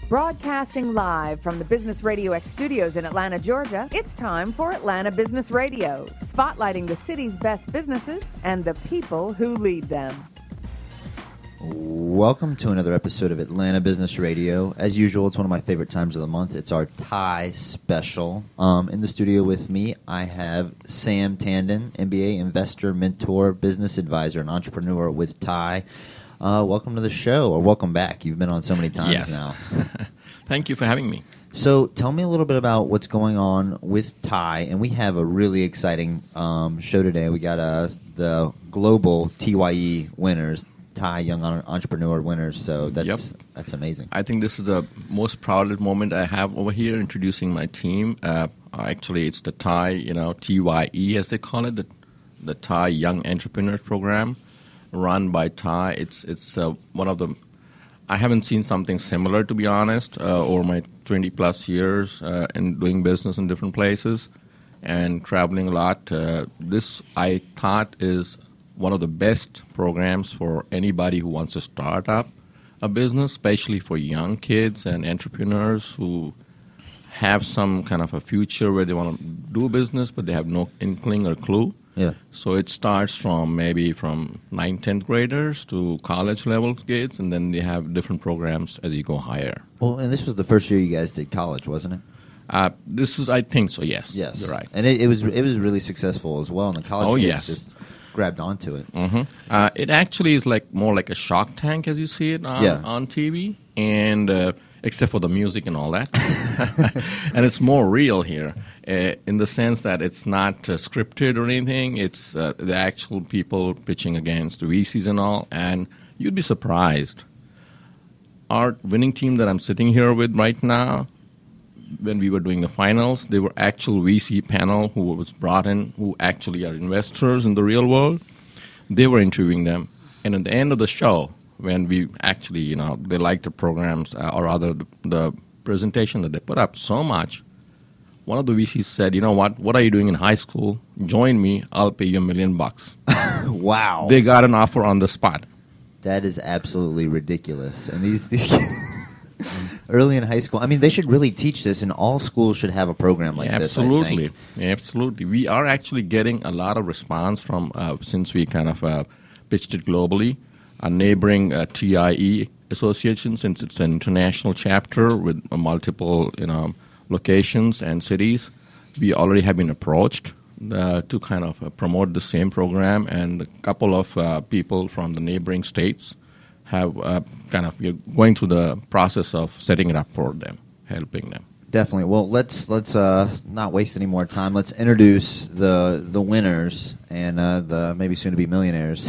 Broadcasting live from the Business Radio X studios in Atlanta, Georgia, it's time for Atlanta Business Radio, spotlighting the city's best businesses and the people who lead them. Welcome to another episode of Atlanta Business Radio. As usual, it's one of my favorite times of the month. It's our Thai special. In the studio with me, I have Sam Tandon, MBA, investor, mentor, business advisor, and entrepreneur with Thai. Welcome to the show, or welcome back. You've been on so many times now. Thank you for having me. So tell me a little bit about what's going on with Thai, and we have a really exciting show today. We got the global TYE winners, Thai Young Entrepreneur winners, so that's amazing. I think this is the most proud moment I have over here introducing my team. Actually, it's the Thai, TYE as they call it, the Thai Young Entrepreneur Program, run by Thai. It's one of the. I haven't seen something similar, to be honest, over my 20 plus years in doing business in different places and traveling a lot. This I thought is one of the best programs for anybody who wants to start up a business, especially for young kids and entrepreneurs who have some kind of a future where they want to do a business, but they have no inkling or clue. Yeah. So it starts from maybe from 9th, 10th graders to college level kids, and then they have different programs as you go higher. Well, and this was the first year you guys did college, wasn't it? I think so, yes. Yes. You're right. And it was really successful as well, and the college kids just grabbed onto it. Mm-hmm. It actually is more like a Shark Tank as you see it on TV, and except for the music and all that. And it's more real here in the sense that it's not scripted or anything. It's the actual people pitching against VCs and all, and you'd be surprised. Our winning team that I'm sitting here with right now, when we were doing the finals, they were actual VC panel who was brought in, who actually are investors in the real world. They were interviewing them. And at the end of the show, when we actually, they liked the programs, or rather the presentation that they put up so much, one of the VCs said, you know what are you doing in high school? Join me, I'll pay you $1 million. Wow. They got an offer on the spot. That is absolutely ridiculous. And these kids early in high school, I mean, they should really teach this, and all schools should have a program like this, I think. Absolutely. We are actually getting a lot of response from, since we kind of pitched it globally, a neighboring TIE association, since it's an international chapter with multiple, locations and cities. We already have been approached to kind of promote the same program, and a couple of people from the neighboring states have we're going through the process of setting it up for them, helping them. Definitely. Well, let's not waste any more time. Let's introduce the winners and the maybe soon to be millionaires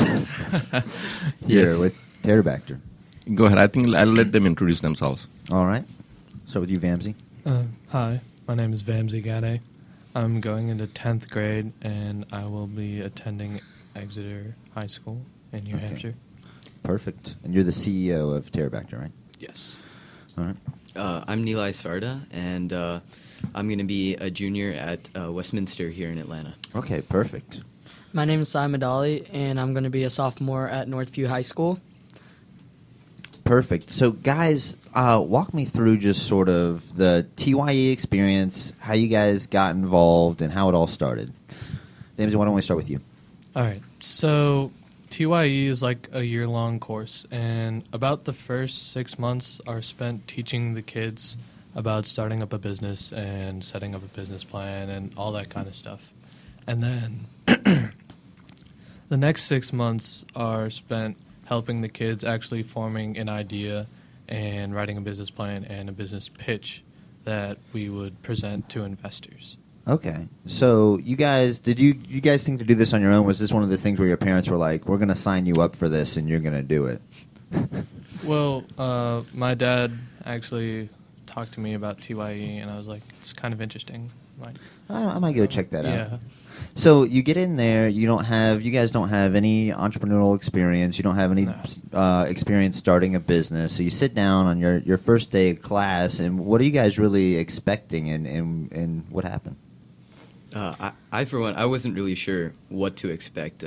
here with Pterodactyl. Go ahead. I think I'll let them introduce themselves. All right. So with you, Vamsi. Hi, my name is Vamsi Gade. I'm going into 10th grade, and I will be attending Exeter High School in New Hampshire. Perfect. And you're the CEO of Pterodactyl, right? Yes. All right. I'm Nilay Sarda, and I'm going to be a junior at Westminster here in Atlanta. Okay, perfect. My name is Simon Dolly, and I'm going to be a sophomore at Northview High School. Perfect. So, guys, walk me through just sort of the TYE experience, how you guys got involved, and how it all started. Vamsi, why don't we start with you? All right. So TYE is like a year-long course, and about the first 6 months are spent teaching the kids about starting up a business and setting up a business plan and all that kind of stuff. And then the next 6 months are spent helping the kids actually forming an idea and writing a business plan and a business pitch that we would present to investors. Okay. So you guys, did you guys think to do this on your own? Was this one of the things where your parents were like, we're going to sign you up for this and you're going to do it? Well, my dad actually talked to me about TYE, and I was like, it's kind of interesting. I might go check that out. Yeah. So you get in there, you guys don't have any entrepreneurial experience, you don't have any experience starting a business, so you sit down on your first day of class, and what are you guys really expecting, and what happened? I, for one, I wasn't really sure what to expect.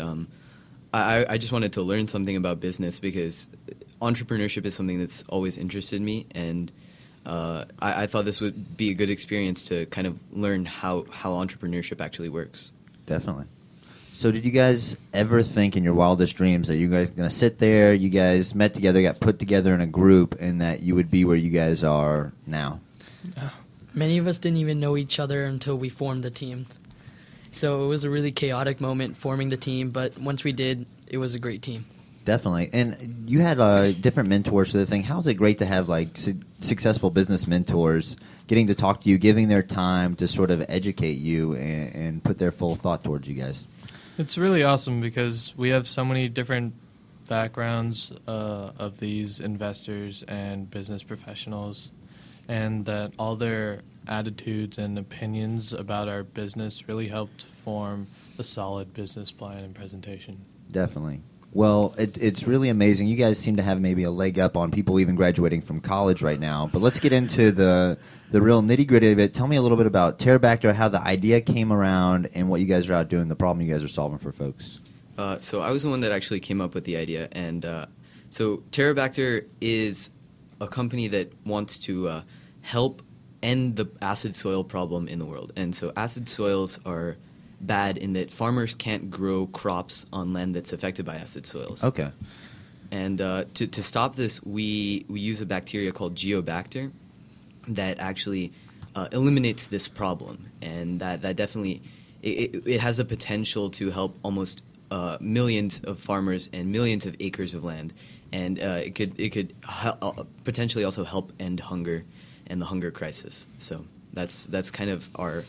I just wanted to learn something about business because entrepreneurship is something that's always interested me, and I thought this would be a good experience to kind of learn how entrepreneurship actually works. Definitely. So did you guys ever think in your wildest dreams that you guys were going to sit there, you guys met together, got put together in a group, and that you would be where you guys are now? Many of us didn't even know each other until we formed the team. So it was a really chaotic moment forming the team, but once we did, it was a great team. Definitely. And you had different mentors to the thing. How is it great to have like successful business mentors getting to talk to you, giving their time to sort of educate you and put their full thought towards you guys? It's really awesome because we have so many different backgrounds of these investors and business professionals, and that all their attitudes and opinions about our business really helped form a solid business plan and presentation. Definitely. Well, it's really amazing. You guys seem to have maybe a leg up on people even graduating from college right now. But let's get into the real nitty-gritty of it. Tell me a little bit about Terrabacter, how the idea came around, and what you guys are out doing, the problem you guys are solving for folks. So I was the one that actually came up with the idea. And so Terrabacter is a company that wants to help end the acid soil problem in the world. And so acid soils are bad in that farmers can't grow crops on land that's affected by acid soils. Okay. And to stop this, we use a bacteria called Geobacter that actually eliminates this problem, and that definitely it has the potential to help almost millions of farmers and millions of acres of land, and it could potentially also help end hunger and the hunger crisis. So that's kind of our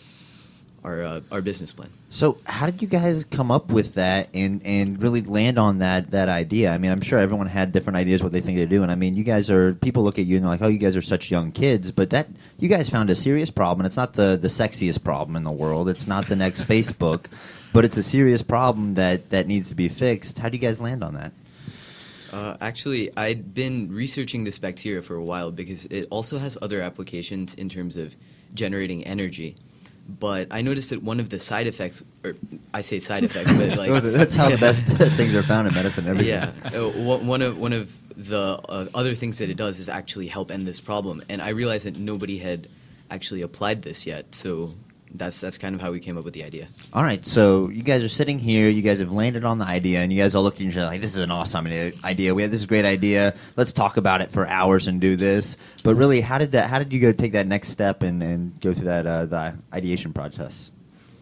business plan. So how did you guys come up with that and really land on that idea? I mean, I'm sure everyone had different ideas what they think they're doing. I mean, people look at you and they're like, oh, you guys are such young kids, but that you guys found a serious problem. It's not the sexiest problem in the world. It's not the next Facebook, but it's a serious problem that needs to be fixed. How do you guys land on that? Actually, I'd been researching this bacteria for a while because it also has other applications in terms of generating energy. But I noticed that one of the side effects, or I say side effects, but like that's how the best things are found in medicine. And everything. Yeah, one of the other things that it does is actually help end this problem. And I realized that nobody had actually applied this yet. So that's kind of how we came up with the idea. All right, so you guys are sitting here. You guys have landed on the idea, and you guys all look at each other like, this is an awesome idea. We have this great idea. Let's talk about it for hours and do this. But really, how did you go take that next step and go through that the ideation process?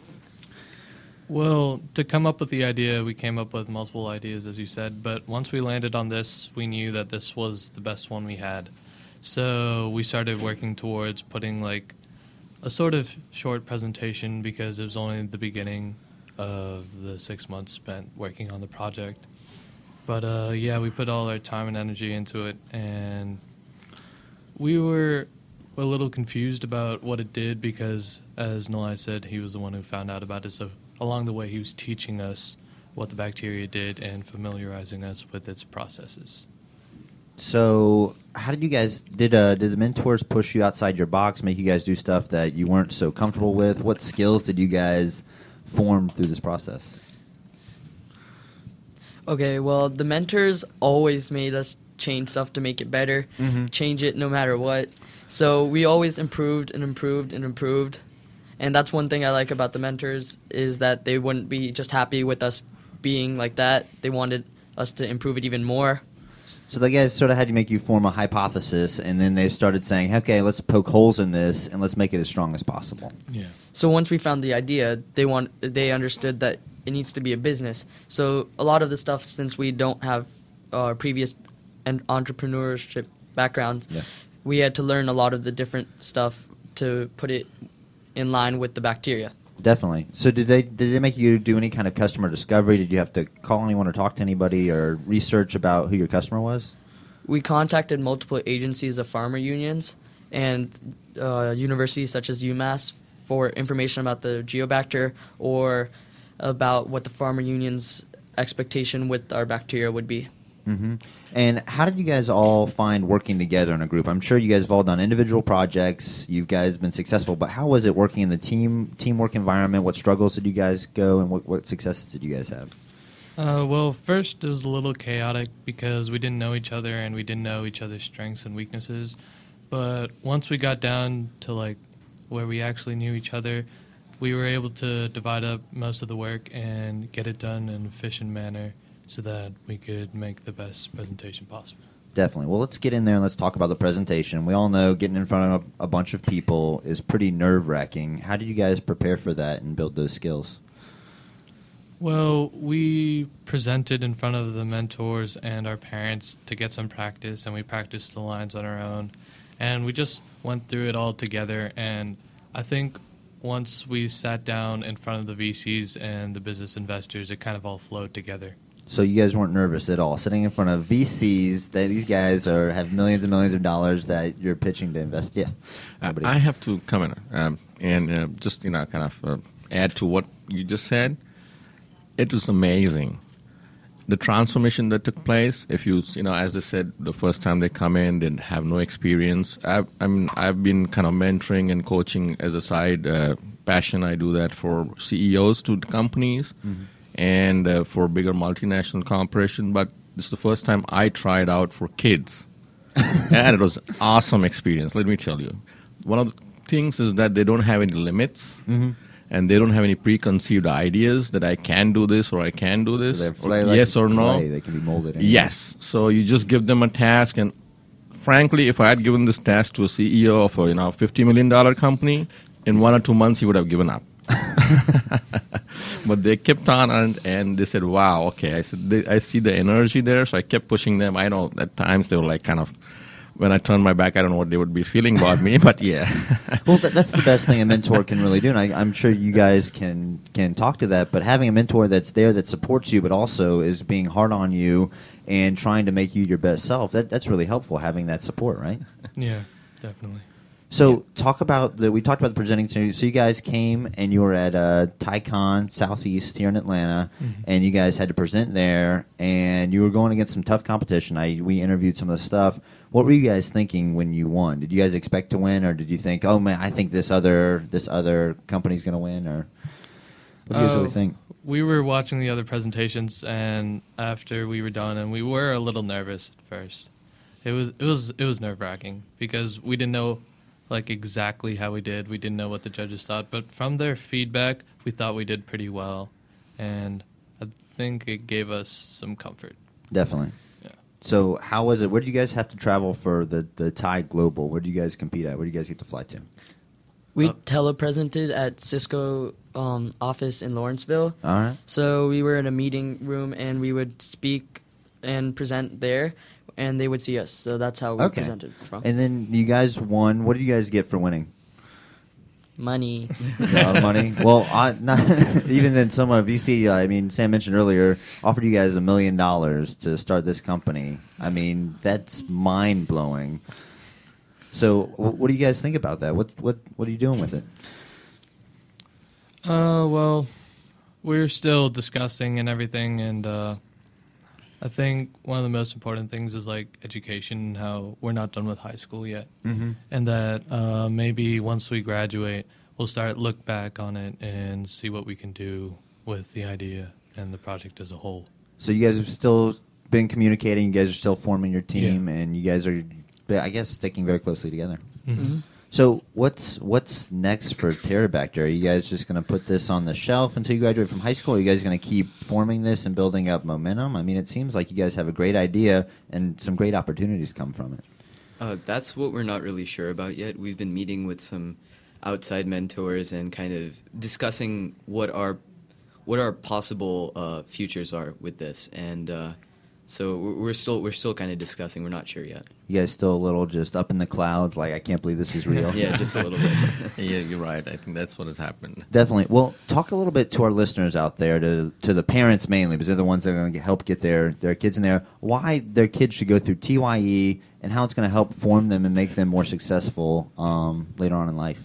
Well, to come up with the idea, we came up with multiple ideas, as you said. But once we landed on this, we knew that this was the best one we had. So we started working towards putting like a sort of short presentation because it was only the beginning of the 6 months spent working on the project. But we put all our time and energy into it, and we were a little confused about what it did because, as Nilay said, he was the one who found out about it. So along the way, he was teaching us what the bacteria did and familiarizing us with its processes. So how did you guys, did the mentors push you outside your box, make you guys do stuff that you weren't so comfortable with? What skills did you guys form through this process? Okay, well, the mentors always made us change stuff to make it better, change it no matter what. So we always improved and improved and improved. And that's one thing I like about the mentors is that they wouldn't be just happy with us being like that. They wanted us to improve it even more. So the guys sort of had to make you form a hypothesis, and then they started saying, okay, let's poke holes in this, and let's make it as strong as possible. Yeah. So once we found the idea, they understood that it needs to be a business. So a lot of the stuff, since we don't have previous entrepreneurship backgrounds, we had to learn a lot of the different stuff to put it in line with the bacteria. Definitely. So did they make you do any kind of customer discovery? Did you have to call anyone or talk to anybody or research about who your customer was? We contacted multiple agencies of farmer unions and universities such as UMass for information about the Geobacter or about what the farmer union's expectation with our bacteria would be. Mm-hmm. And how did you guys all find working together in a group? I'm sure you guys have all done individual projects. You guys have been successful, but how was it working in the teamwork environment? What struggles did you guys go, and what successes did you guys have? Well, first it was a little chaotic because we didn't know each other and we didn't know each other's strengths and weaknesses. But once we got down to like where we actually knew each other, we were able to divide up most of the work and get it done in an efficient manner so that we could make the best presentation possible. Definitely. Well, let's get in there and let's talk about the presentation. We all know getting in front of a bunch of people is pretty nerve-wracking. How did you guys prepare for that and build those skills? Well, we presented in front of the mentors and our parents to get some practice, and we practiced the lines on our own. And we just went through it all together, and I think once we sat down in front of the VCs and the business investors, it kind of all flowed together. So you guys weren't nervous at all, sitting in front of VCs that these guys have millions and millions of dollars that you're pitching to invest? Yeah. I have to come in and just kind of add to what you just said. It was amazing. The transformation that took place, if you as I said, the first time they come in, they have no experience. I've been kind of mentoring and coaching as a side passion. I do that for CEOs to companies and for bigger multinational corporation. But this is the first time I tried out for kids. And it was an awesome experience, let me tell you. One of the things is that they don't have any limits. And they don't have any preconceived ideas that I can do this or I can do this, yes or no. They can be molded. Yes. So you just give them a task, and frankly, if I had given this task to a CEO of a $50 million company, in 1 or 2 months he would have given up. But they kept on, and they said, "Wow, okay." I said, "I see the energy there," so I kept pushing them. I know at times they were like kind of. When I turned my back, I don't know what they would be feeling about me, but yeah. Well, that's the best thing a mentor can really do, and I'm sure you guys can talk to that. But having a mentor that's there that supports you, but also is being hard on you and trying to make you your best self, that's really helpful, having that support, right? Yeah, definitely. So talk about we talked about the presenting. So you guys came and you were at TiCon Southeast here in Atlanta, and you guys had to present there, and you were going against some tough competition. We interviewed some of the stuff. What were you guys thinking when you won? Did you guys expect to win, or did you think, oh man, I think this other company's going to win, or what do you guys really think? We were watching the other presentations, and after we were done, and we were a little nervous at first. It was nerve-wracking because we didn't know like exactly how we did. We didn't know what the judges thought, but from their feedback, we thought we did pretty well, and I think it gave us some comfort. Definitely. Yeah. So how was it? Where did you guys have to travel for the TI Global? Where do you guys compete at? Where do you guys get to fly to? We telepresented at Cisco office in Lawrenceville. All right. So we were in a meeting room, and we would speak and present there, and they would see us. So that's how we presented from. And then you guys won. What did you guys get for winning? Money. A lot of money. Well, even then, someone VC. I mean, Sam mentioned earlier, offered you guys $1 million to start this company. I mean, that's mind blowing. So, what do you guys think about that? What are you doing with it? Well, we're still discussing and everything, and I think one of the most important things is like education and how we're not done with high school yet. And that maybe once we graduate, we'll look back on it and see what we can do with the idea and the project as a whole. So you guys have still been communicating, you guys are still forming your team, and you guys are, I guess, sticking very closely together. So what's next for Pterobacter? Are you guys just going to put this on the shelf until you graduate from high school? Are you guys going to keep forming this and building up momentum? I mean, it seems like you guys have a great idea and some great opportunities come from it. That's what we're not really sure about yet. We've been meeting with some outside mentors and kind of discussing what our possible futures are with this, and so we're still kind of discussing. We're not sure yet. You guys still a little just up in the clouds, like, I can't believe this is real? Yeah, just a little bit. Yeah, you're right. I think that's what has happened. Definitely. Well, talk a little bit to our listeners out there, to the parents mainly, because they're the ones that are going to help get their kids in there, why their kids should go through TYE and how it's going to help form them and make them more successful later on in life.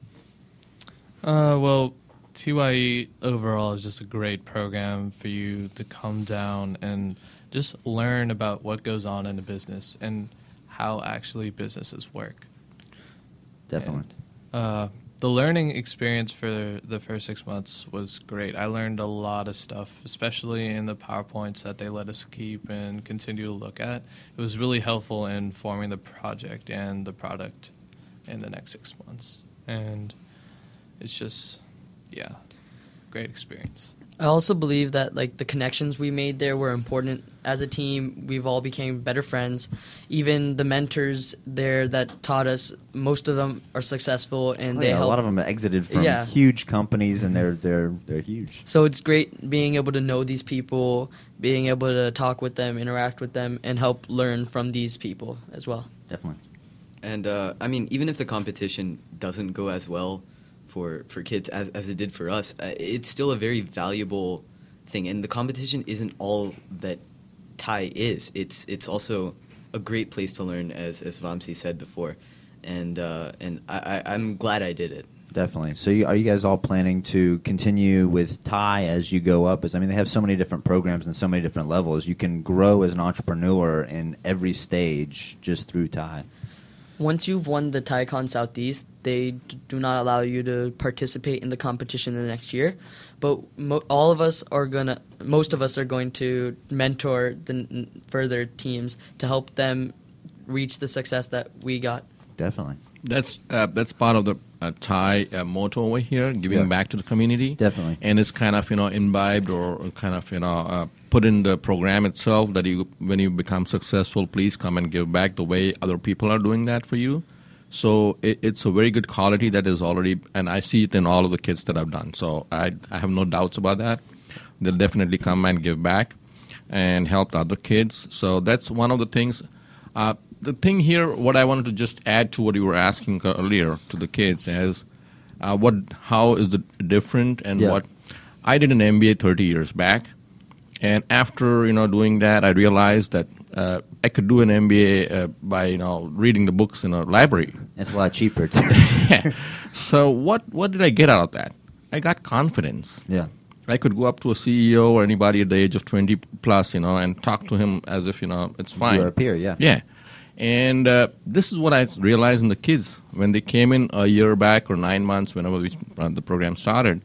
Well, TYE overall is just a great program for you to come down and just learn about what goes on in a business and how actually businesses work. Definitely. And, the learning experience for the first 6 months was great. I learned a lot of stuff, especially in the PowerPoints that they let us keep and continue to look at. It was really helpful in forming the project and the product in the next 6 months. And it's just, yeah, great experience. I also believe that like the connections we made there were important as a team. We've all became better friends. Even the mentors there that taught us, most of them are successful, and they help. A lot of them exited from huge companies, and they're huge. So it's great being able to know these people, being able to talk with them, interact with them, and help learn from these people as well. Definitely. And I mean, even if the competition doesn't go as well for kids as it did for us, it's still a very valuable thing. And the competition isn't all that Thai is. It's also a great place to learn, as Vamsi said before. And I'm glad I did it. Definitely. So are you guys all planning to continue with Thai as you go up? They have so many different programs and so many different levels. You can grow as an entrepreneur in every stage just through Thai. Once you've won the ThaiCon Southeast, they do not allow you to participate in the competition the next year. But most of us are going to mentor the further teams to help them reach the success that we got. Definitely. That's part of the Thai motto over here, giving back to the community. Definitely. And it's kind of imbibed or kind of put in the program itself that when you become successful, please come and give back the way other people are doing that for you. So it's a very good quality that is already, and I see it in all of the kids that I've done. So I have no doubts about that. They'll definitely come and give back and help the other kids. So that's one of the things. The thing here, what I wanted to just add to what you were asking earlier to the kids is, how is it different and what I did an MBA 30 years back, and after doing that, I realized that I could do an MBA by reading the books in a library. It's a lot cheaper too. Yeah. So what did I get out of that? I got confidence. Yeah. I could go up to a CEO or anybody at the age of 20 plus, and talk to him as if it's fine. You're a peer, yeah. Yeah. And this is what I realized in the kids when they came in a year back or 9 months, whenever the program started.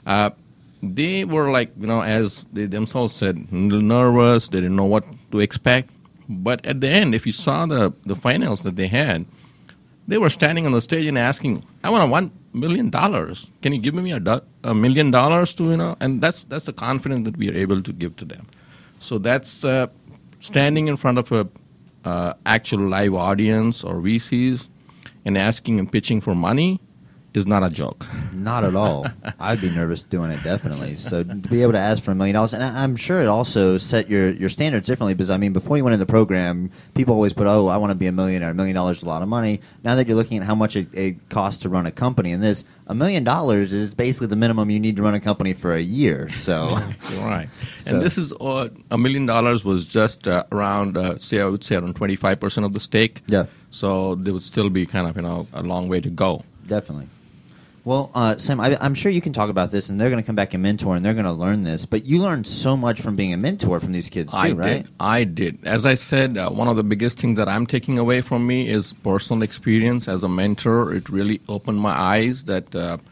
They were like, as they themselves said, a little nervous. They didn't know what to expect. But at the end, if you saw the finals that they had, they were standing on the stage and asking, "I want $1 million. Can you give me $1 million to And that's the confidence that we are able to give to them. So that's standing in front of a actual live audience or VCs and asking and pitching for money is not a joke. Not at all. I'd be nervous doing it, definitely. So to be able to ask for $1 million, and I'm sure it also set your standards differently, because before you went in the program, people always put, I want to be a millionaire. $1 million is a lot of money. Now that you're looking at how much it costs to run a company, and $1 million is basically the minimum you need to run a company for a year. So you're right. So. And this is $1 million was just around, I would say around 25% of the stake. Yeah. So there would still be kind of a long way to go. Definitely. Well, Sam, I'm sure you can talk about this, and they're going to come back and mentor, and they're going to learn this. But you learned so much from being a mentor from these kids, too, right? I did. As I said, one of the biggest things that I'm taking away from me is personal experience as a mentor. It really opened my eyes that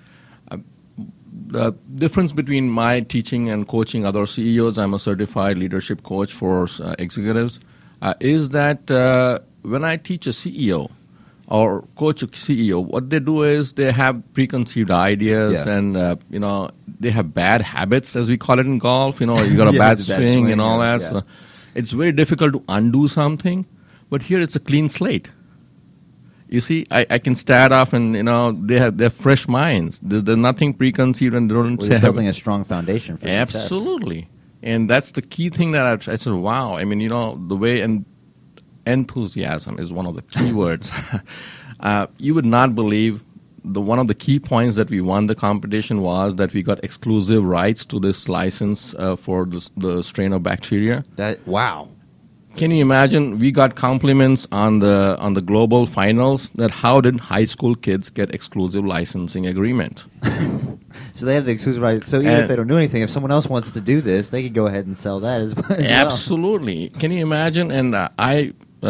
the difference between my teaching and coaching other CEOs, I'm a certified leadership coach for executives, is that when I teach a CEO, or coach a CEO, what they do is they have preconceived ideas and, they have bad habits, as we call it in golf. You got a bad swing and all that. Yeah. So it's very difficult to undo something. But here it's a clean slate. You see, I can start off and, they have fresh minds. There's nothing preconceived and they don't say. Building a strong foundation for success. Absolutely. And that's the key thing that I said, wow. The way, and enthusiasm is one of the key words. You would not believe one of the key points that we won the competition was that we got exclusive rights to this license for the strain of bacteria. Wow. Can you imagine? We got compliments on the global finals that how did high school kids get exclusive licensing agreement? So they have the exclusive right. So even if they don't do anything, if someone else wants to do this, they could go ahead and sell that as well. Absolutely. Can you imagine? And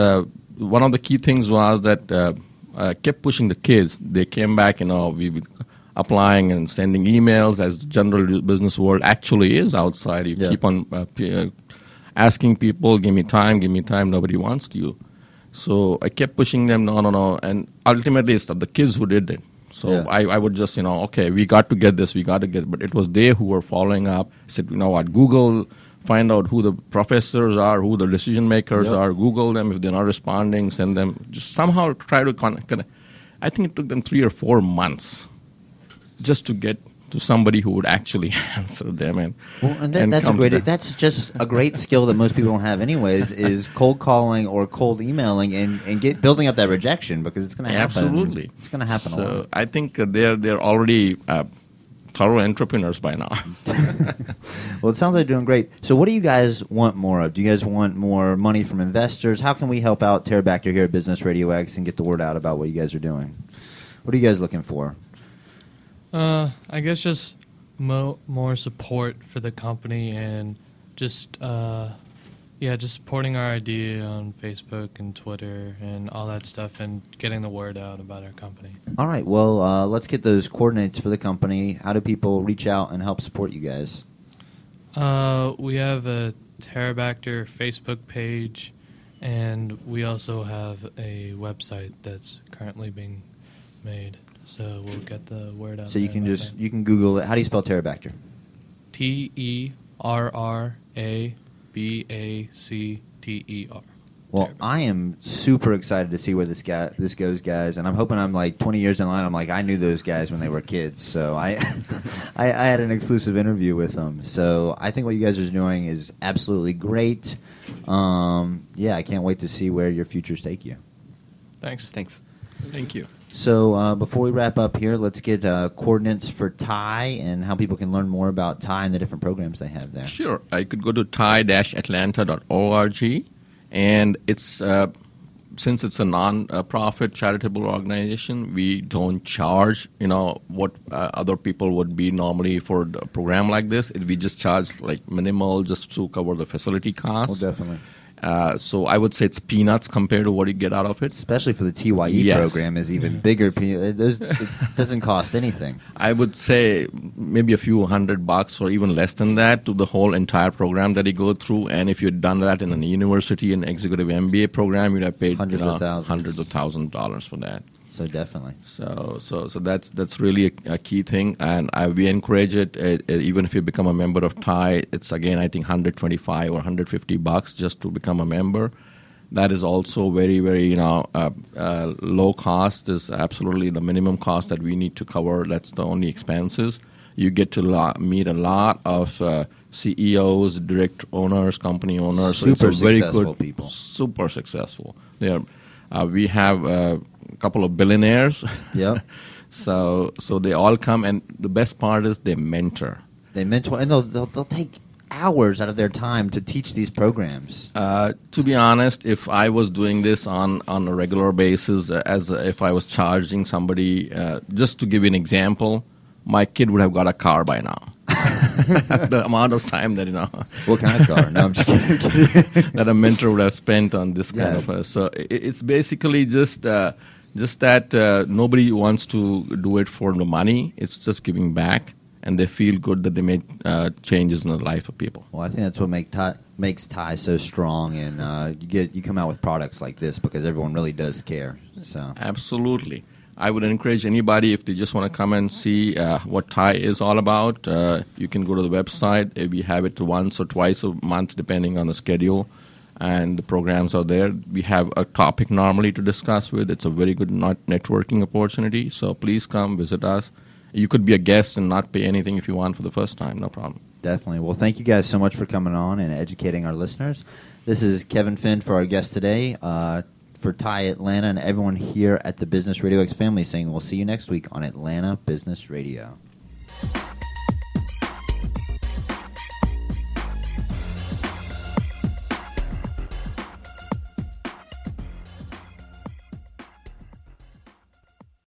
one of the key things was that I kept pushing the kids. They came back, we applying and sending emails as the general business world actually is outside. You keep on asking people, give me time, nobody wants you. So I kept pushing them, no. And ultimately, it's the kids who did it. So I would just, okay, we got to get this, but it was they who were following up. I said, you know what, Google, find out who the professors are, who the decision makers are, Google them. If they're not responding, send them, just somehow try to connect. I think it took them 3 or 4 months just to get to somebody who would actually answer them. That's just a great skill that most people don't have anyways, is cold calling or cold emailing and building up that rejection, because it's going to happen. Absolutely. It's going to happen a lot. I think they're already thorough entrepreneurs by now. Well, it sounds like you're doing great. So what do you guys want more of? Do you guys want more money from investors? How can we help out Pterodactyl here at Business Radio X and get the word out about what you guys are doing? What are you guys looking for? I guess just more support for the company, and just just supporting our idea on Facebook and Twitter and all that stuff, and getting the word out about our company. All right. Well, let's get those coordinates for the company. How do people reach out and help support you guys? We have a Pterodactyl Facebook page, and we also have a website that's currently being made. So we'll get the word out. So you can Google it. How do you spell Pterodactyl? TERRABACTER. Well, I am super excited to see where this goes, guys, and I'm hoping I'm like 20 years in line. I'm like, I knew those guys when they were kids, so I had an exclusive interview with them. So I think what you guys are doing is absolutely great. I can't wait to see where your futures take you. Thanks. Thank you. So before we wrap up here, let's get coordinates for TIE and how people can learn more about TIE and the different programs they have there. Sure. I could go to tie-atlanta.org, and it's since it's a non-profit charitable organization, we don't charge what other people would be normally for a program like this. We just charge like minimal just to cover the facility costs. Well, definitely. So I would say it's peanuts compared to what you get out of it. Especially for the TYE program is even bigger. It doesn't cost anything. I would say maybe a few $100 or even less than that to the whole entire program that you go through. And if you'd done that in a university and executive MBA program, you'd have paid hundreds of thousands of dollars for that. So definitely. So that's really a key thing, and we encourage it. Even if you become a member of TIE, it's again I think $125 or $150 just to become a member. That is also very very low cost. Is absolutely the minimum cost that we need to cover. That's the only expenses. You get to meet a lot of CEOs, direct owners, company owners. Super successful people. Super successful. We have. Couple of billionaires. Yeah. So they all come, and the best part is they mentor. And they'll take hours out of their time to teach these programs. To be honest, if I was doing this on a regular basis, if I was charging somebody, just to give you an example, my kid would have got a car by now. The amount of time that What kind of car? No, I'm just kidding. That a mentor would have spent on this kind of. So it's basically just that nobody wants to do it for the money. It's just giving back, and they feel good that they made changes in the life of people. Well, I think that's what makes TIE so strong, and you come out with products like this because everyone really does care. So absolutely. I would encourage anybody, if they just want to come and see what TIE is all about, you can go to the website. We have it once or twice a month, depending on the schedule, and the programs are there. We have a topic normally to discuss with. It's a very good networking opportunity, so please come visit us. You could be a guest and not pay anything if you want for the first time, no problem. Definitely. Well, thank you guys so much for coming on and educating our listeners. This is Kevin Finn for our guest today. For TIE Atlanta and everyone here at the Business Radio X family saying we'll see you next week on Atlanta Business Radio.